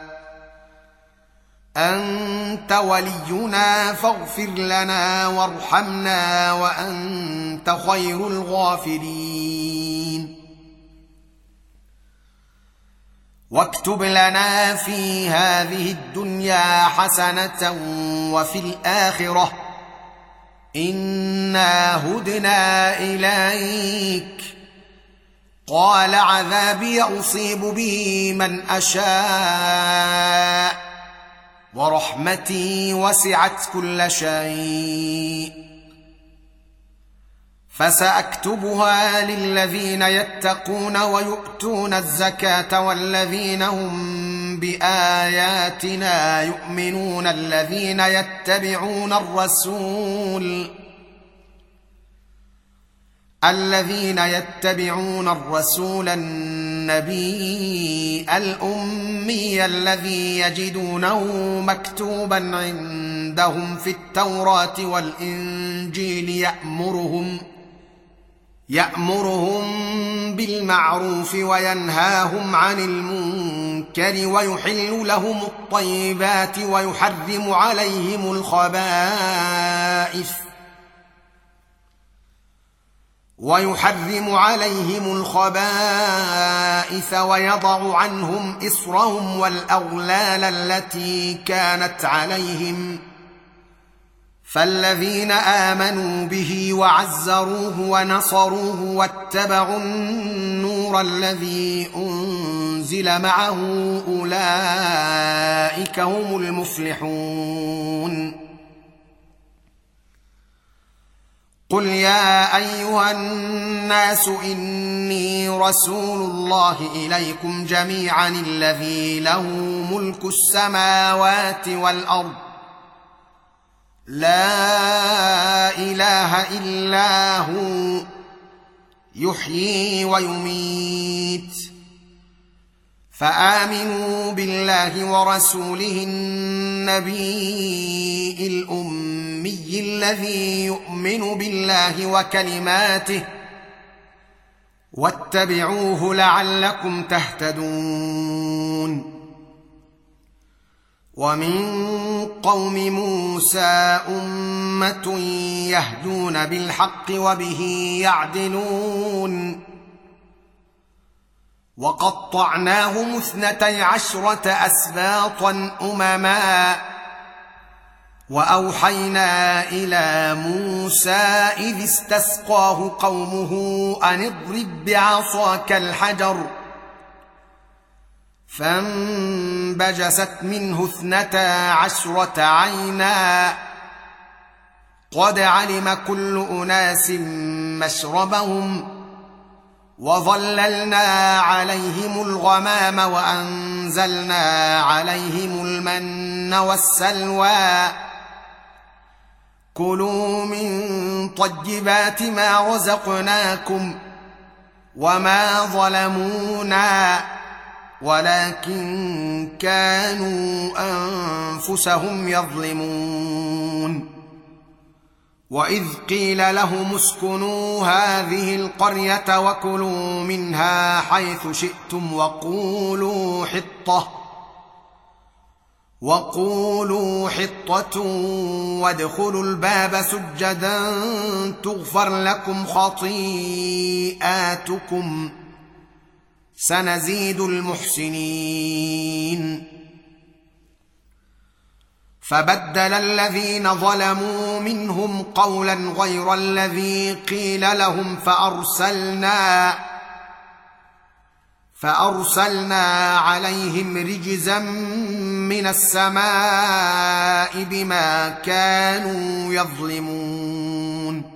أنت ولينا فاغفر لنا وارحمنا وأنت خير الغافرين واكتب لنا في هذه الدنيا حسنة وفي الآخرة إنا هدنا إليك قال عذابي أصيب به من أشاء ورحمتي وسعت كل شيء فسأكتبها للذين يتقون ويؤتون الزكاة والذين هم بآياتنا يؤمنون الذين يتبعون الرسول الذين يتبعون الرسول النبي الأمي الذي يجدونه مكتوبا عند عندهم في التوراة والإنجيل يأمرهم يأمرهم بالمعروف وينهاهم عن المنكر ويحل لهم الطيبات ويحرم عليهم الخبائث ويحرم عليهم الخبائث ويضع عنهم إصرهم والأغلال التي كانت عليهم فالذين آمنوا به وعزروه ونصروه واتبعوا النور الذي أنزل معه أولئك هم المفلحون. قل يا أيها الناس إني رسول الله إليكم جميعا الذي له ملك السماوات والأرض لا إله إلا هو يحيي ويميت فآمنوا بالله ورسوله النبي الأمي الذي يؤمن بالله وكلماته واتبعوه لعلكم تهتدون. ومن قوم موسى أمة يهدون بالحق وبه يعدلون وقطعناهم اثنتي عشرة أسباطا أمما وأوحينا إلى موسى إذ استسقاه قومه أن اضرب بعصاك الحجر فانبجست منه اثنتا عشرة عينا قد علم كل أناس مشربهم وظللنا عليهم الغمام وأنزلنا عليهم المن والسلوى كلوا من طيبات ما رزقناكم وما ظلمونا ولكن كانوا أنفسهم يظلمون. وإذ قيل لهم اسكنوا هذه القرية وكلوا منها حيث شئتم وقولوا حطة وقولوا حطة وادخلوا الباب سجدا تغفر لكم خطيئاتكم سنزيد المحسنين. فبدل الذين ظلموا منهم قولا غير الذي قيل لهم فأرسلنا فأرسلنا عليهم رجزا من السماء بما كانوا يظلمون.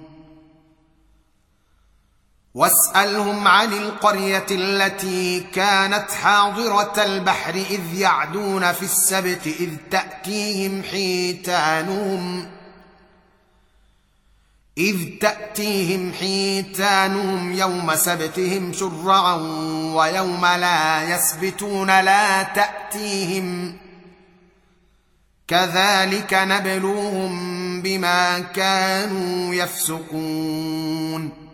واسألهم عن القرية التي كانت حاضرة البحر إذ يعدون في السبت إذ تأتيهم حيتانهم إذ تأتيهم حيتانهم يوم سبتهم شرعا ويوم لا يسبتون لا تأتيهم كذلك نبلوهم بما كانوا يفسقون.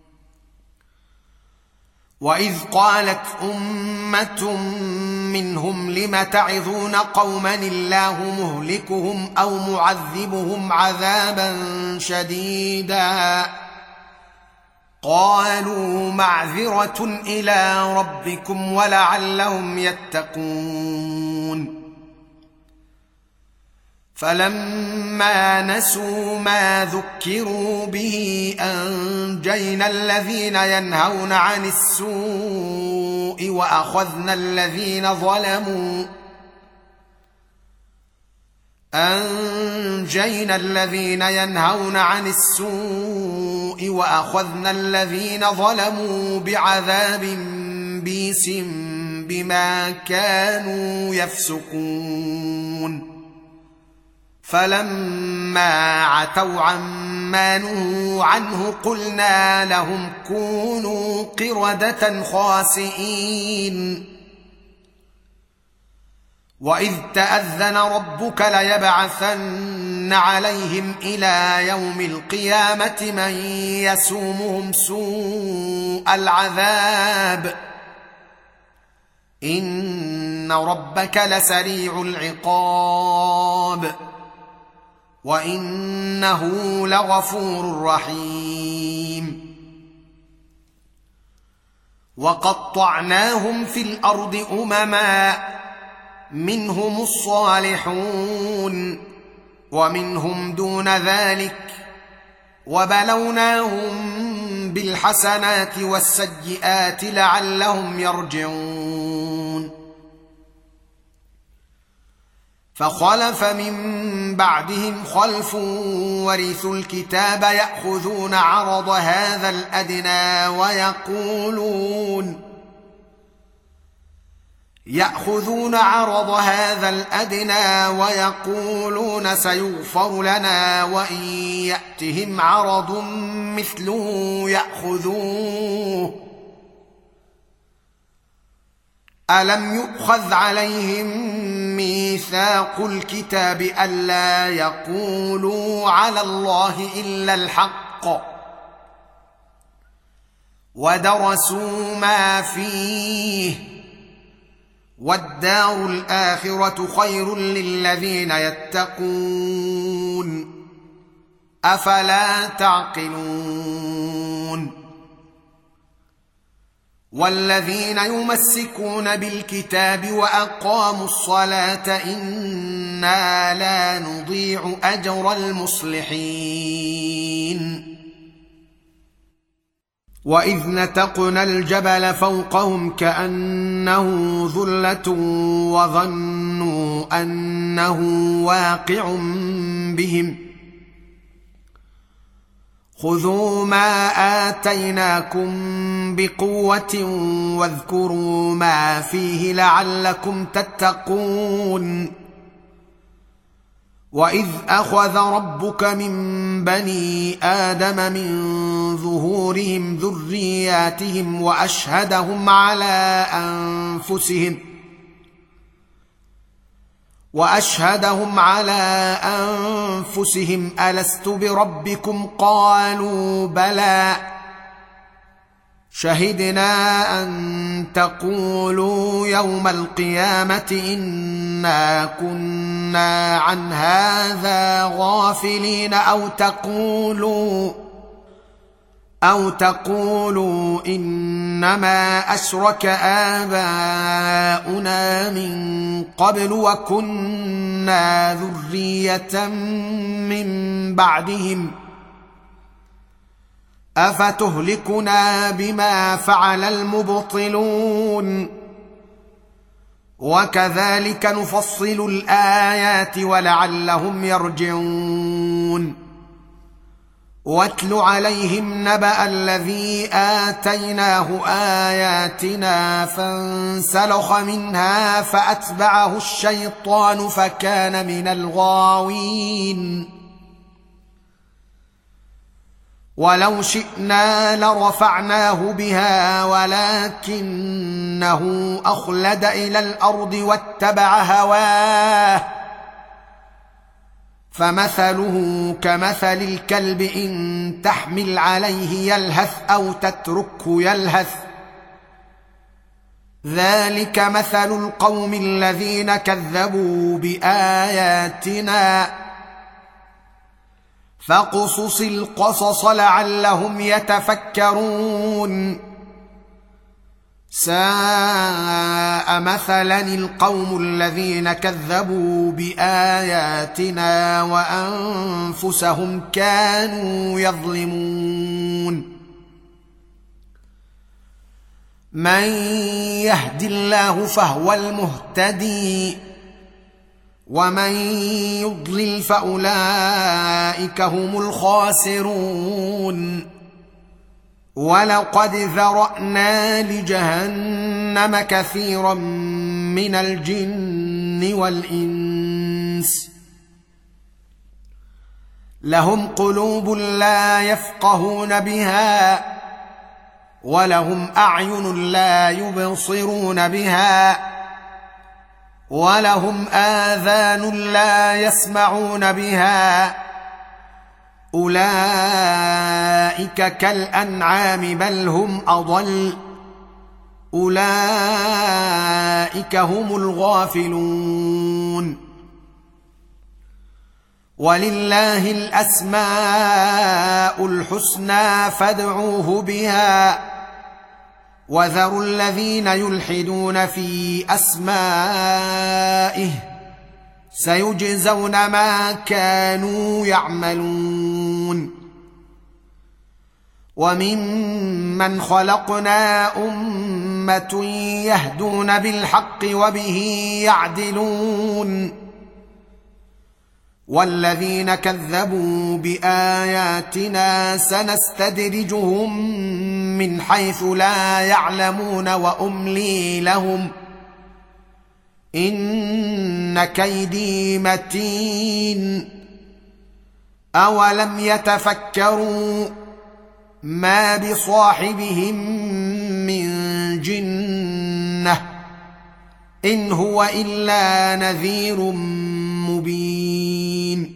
وإذ قالت أمة منهم لم تعظون قوما الله مهلكهم أو معذبهم عذابا شديدا قالوا معذرة إلى ربكم ولعلهم يتقون. فلما نسوا ما ذكروا به أنجينا الذين ينهون عن السوء وأخذنا الذين ظلموا أنجينا الذين ينهون عن السوء وأخذنا الذين ظلموا بعذاب بئيس بما كانوا يفسقون. فلما عتوا عما نهوا عنه قلنا لهم كونوا قردة خاسئين. وإذ تأذن ربك ليبعثن عليهم إلى يوم القيامة من يسومهم سوء العذاب إن ربك لسريع العقاب وإنه لغفور رحيم وقطعناهم في الأرض أمما منهم الصالحون ومنهم دون ذلك وبلوناهم بالحسنات والسيئات لعلهم يرجعون فخلف من بعدهم خلف ورثوا الكتاب يأخذون عرض هذا الأدنى ويقولون يأخذون عرض هذا الأدنى ويقولون سيغفر لنا وإن يأتهم عرض مثله يأخذوه ألم يؤخذ عليهم ميثاق الكتاب ألا يقولوا على الله إلا الحق ودرسوا ما فيه والدار الآخرة خير للذين يتقون أفلا تعقلون والذين يمسكون بالكتاب وأقاموا الصلاة إنا لا نضيع أجر المصلحين وإذ نتقنا الجبل فوقهم كأنه ظلة وظنوا أنه واقع بهم خذوا ما آتيناكم بقوة واذكروا ما فيه لعلكم تتقون وإذ أخذ ربك من بني آدم من ظهورهم ذرياتهم وأشهدهم على أنفسهم وأشهدهم على أنفسهم ألست بربكم قالوا بلى شهدنا أن تقولوا يوم القيامة إنا كنا عن هذا غافلين أو تقولوا أو تقولوا إنما أشرك آباؤنا من قبل وكنا ذرية من بعدهم أفتهلكنا بما فعل المبطلون وكذلك نفصل الآيات ولعلهم يرجعون واتل عليهم نبأ الذي آتيناه آياتنا فانسلخ منها فأتبعه الشيطان فكان من الغاوين ولو شئنا لرفعناه بها ولكنه أخلد إلى الأرض واتبع هواه فمثله كمثل الكلب إن تحمل عليه يلهث أو تتركه يلهث ذلك مثل القوم الذين كذبوا بآياتنا فاقصص القصص لعلهم يتفكرون ساء مثلا القوم الذين كذبوا بآياتنا وأنفسهم كانوا يظلمون من يهد الله فهو المهتدي ومن يضلل فأولئك هم الخاسرون ولقد ذرأنا لجهنم كثيرا من الجن والإنس لهم قلوب لا يفقهون بها ولهم أعين لا يبصرون بها ولهم آذان لا يسمعون بها أولئك كالأنعام بل هم أضل أولئك هم الغافلون ولله الأسماء الحسنى فادعوه بها وذروا الذين يلحدون في أسمائه سيجزون ما كانوا يعملون وممن خلقنا أمة يهدون بالحق وبه يعدلون والذين كذبوا بآياتنا سنستدرجهم من حيث لا يعلمون وأملي لهم إن كيدي متين أولم يتفكروا ما بصاحبهم من جنة إن هو إلا نذير مبين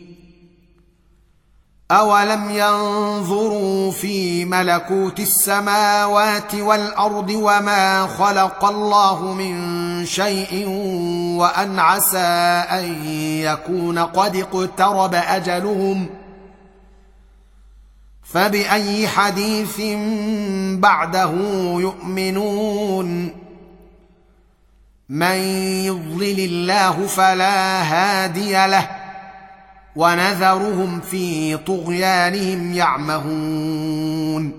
أولم ينظروا في ملكوت السماوات والأرض وما خلق الله من شيء وأن عسى أن يكون قد اقترب أجلهم فبأي حديث بعده يؤمنون من يضلل الله فلا هادي له ونذرهم في طغيانهم يعمهون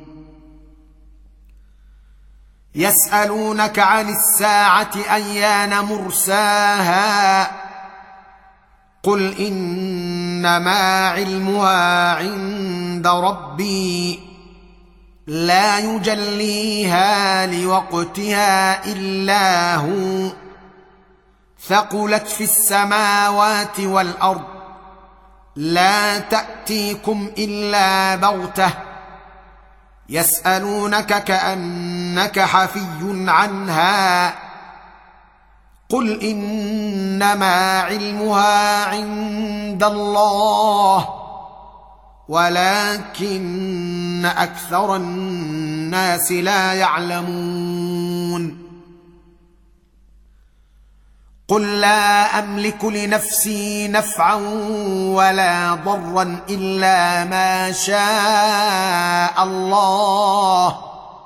يسألونك عن الساعة أيان مرساها قل إنما علمها عند ربي لا يجليها لوقتها إلا هو ثقلت في السماوات والأرض لا تأتيكم إلا بغتة يسألونك كأنك حفي عنها قل إنما علمها عند الله ولكن أكثر الناس لا يعلمون قل لا أملك لنفسي نفعا ولا ضرا إلا ما شاء الله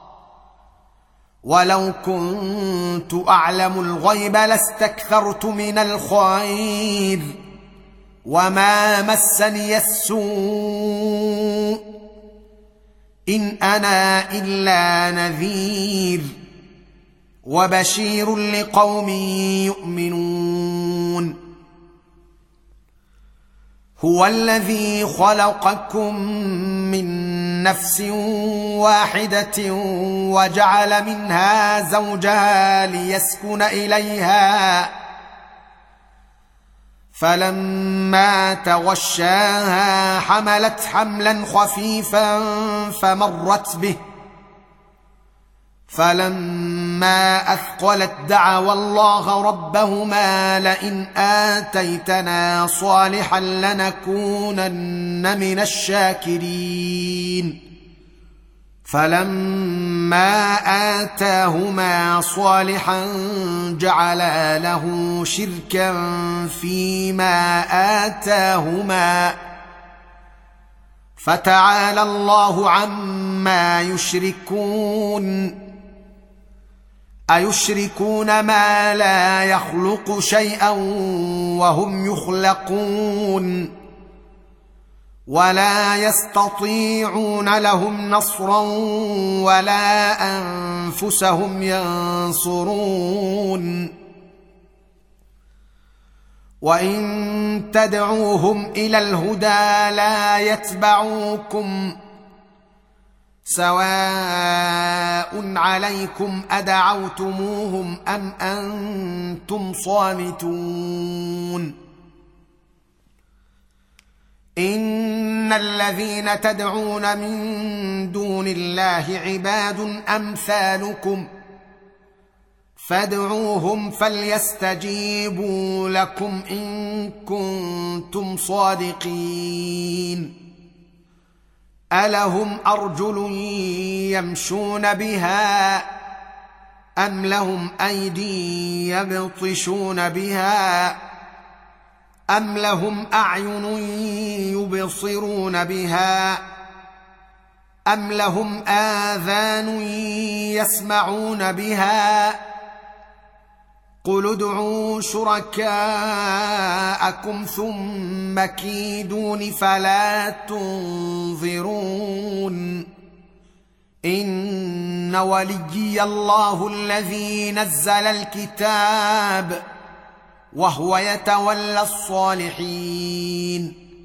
ولو كنت أعلم الغيب لاستكثرت من الخير وما مسني السوء إن أنا إلا نذير وبشير لقوم يؤمنون هو الذي خلقكم من نفس واحدة وجعل منها زوجها ليسكن إليها فلما تغشاها حملت حملا خفيفا فمرت به فلما أثقلت دعوا الله ربهما لئن آتيتنا صالحا لنكونن من الشاكرين فلما آتاهما صالحا جعلا له شركا فيما آتاهما فتعالى الله عما يشركون أيشركون ما لا يخلق شيئا وهم يخلقون ولا يستطيعون لهم نصرا ولا أنفسهم ينصرون وإن تدعوهم إلى الهدى لا يتبعوكم سواء عليكم أدعوتموهم أم أنتم صامتون إن الذين تدعون من دون الله عباد أمثالكم فادعوهم فليستجيبوا لكم ان كنتم صادقين. الهم ارجل يمشون بها ام لهم ايدي يبطشون بها ام لهم اعين يبصرون بها ام لهم اذان يسمعون بها قل ادعوا شركاءكم ثم كيدون فلا تنظرون. ان وليي الله الذي نزل الكتاب وهو يتولى الصالحين.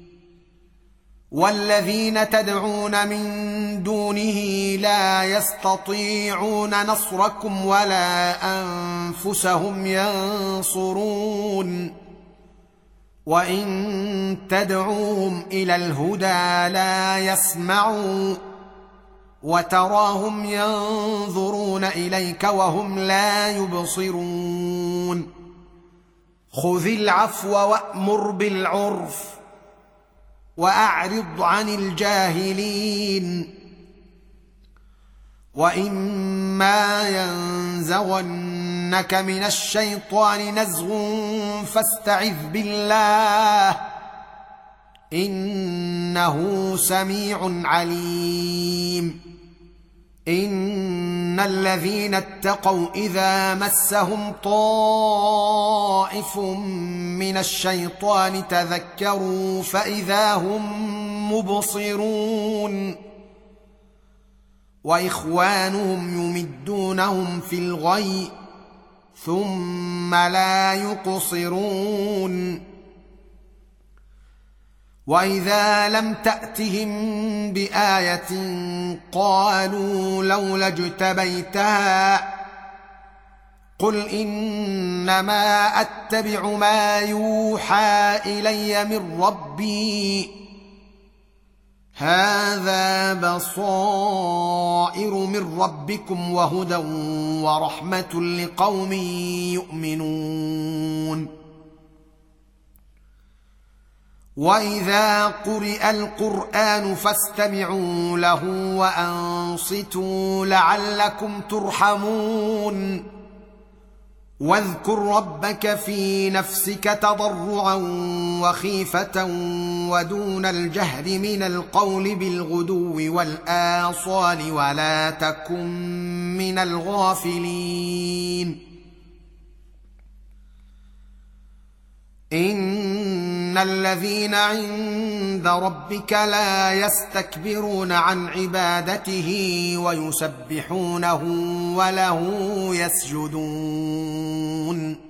والذين تدعون من دونه لا يستطيعون نصركم ولا انفسهم ينصرون. وان تدعوهم الى الهدى لا يسمعوا وتراهم ينظرون اليك وهم لا يبصرون. خذ العفو وامر بالعرف واعرض عن الجاهلين. واما ينزغنك من الشيطان نزغ فاستعذ بالله انه سميع عليم. ان الذين اتقوا اذا مسهم طائف من الشيطان تذكروا فاذا هم مبصرون. واخوانهم يمدونهم في الغي ثم لا يقصرون. واذا لم تاتهم بايه قالوا لولا اجتبيتها قل انما اتبع ما يوحى الي من ربي هذا بصائر من ربكم وهدى ورحمه لقوم يؤمنون. واذا قرئ القران فاستمعوا له وانصتوا لعلكم ترحمون. واذكر ربك في نفسك تضرعا وخيفه ودون الجهر من القول بالغدو والاصال ولا تكن من الغافلين. ان الذين عند ربك لا يستكبرون عن عبادته ويسبحونه وله يسجدون.